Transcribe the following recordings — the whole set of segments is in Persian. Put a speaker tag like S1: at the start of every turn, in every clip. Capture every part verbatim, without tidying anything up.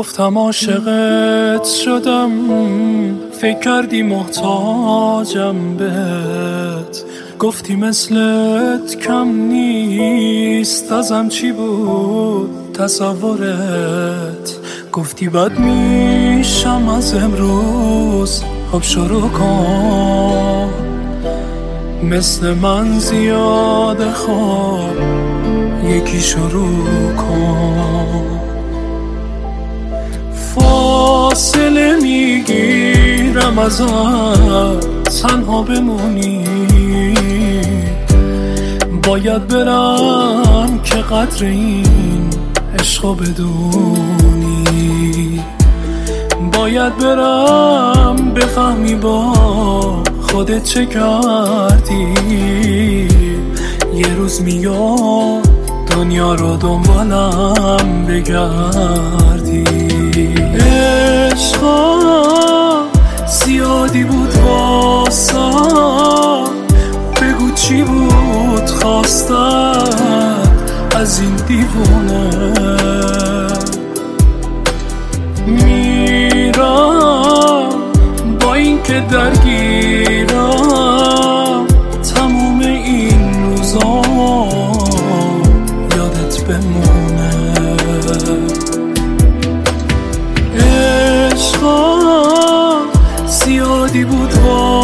S1: گفتم عاشقت شدم، فکر کردی محتاجم بهت. گفتی مثلت کم نیست، ازم چی بود تصورت؟ گفتی بد میشم از امروز، خب شروع کن. مثل من زیاده خواب، یکی شروع کن. فاصله میگیرم ازت، تنها بمونی. باید برم که قدر این عشقو بدونی. باید برم بفهمی با خودت چه کردی. یه روز میاد دنیا رو دنبالم بگردی. عشقا زیادی بود واسم، بگو چی بود خواستت از این دیوونه. میرم با این که درگیرم، تموم این روزا یادت بمونه. عشقا زیادی بود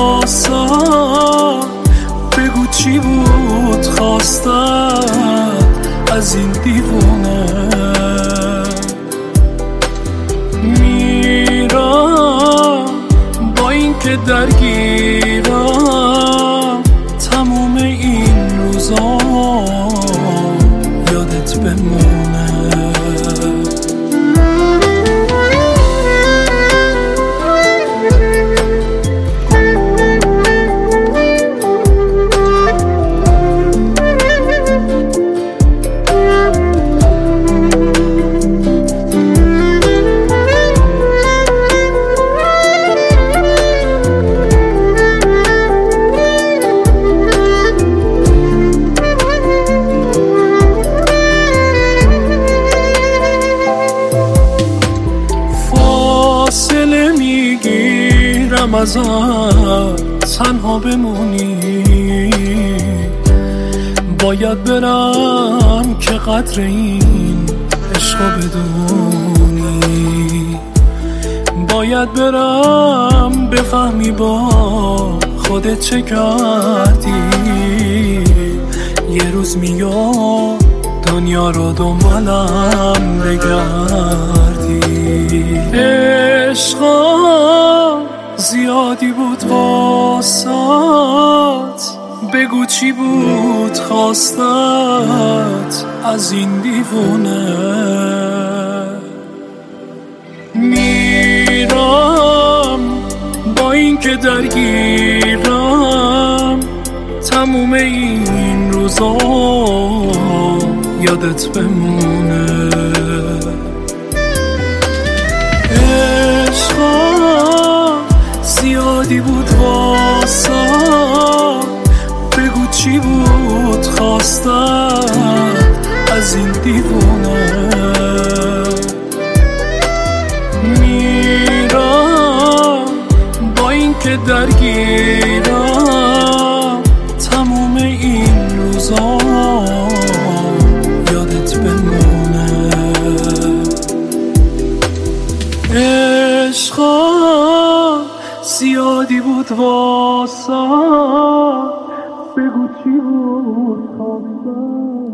S1: واسم، بگو چی بود خواستت از این دیوونه. میرم با این که درگیرم، تموم این روزا یادت بمونه. فاصله میگیرم ازت، تنها بمونی. باید برم که قدر این عشقو بدونی. باید برم بفهمی با خودت چه کردی. یه روز میاد دنیا رو دنبالم بگردی. عشقا زیادی بود واسط، بگو چی بود خواستت از این دیوونه. میرم با این که درگیرم، تموم این روزا یادت بمونه. عشقا زیادی بود واسط، بگو چی بود خواستت از این دیوونه. میرم با این که درگیرم، تموم این روزا یادت بمونه. عشقا زیادی بود واسم، بگو چی بود خواستم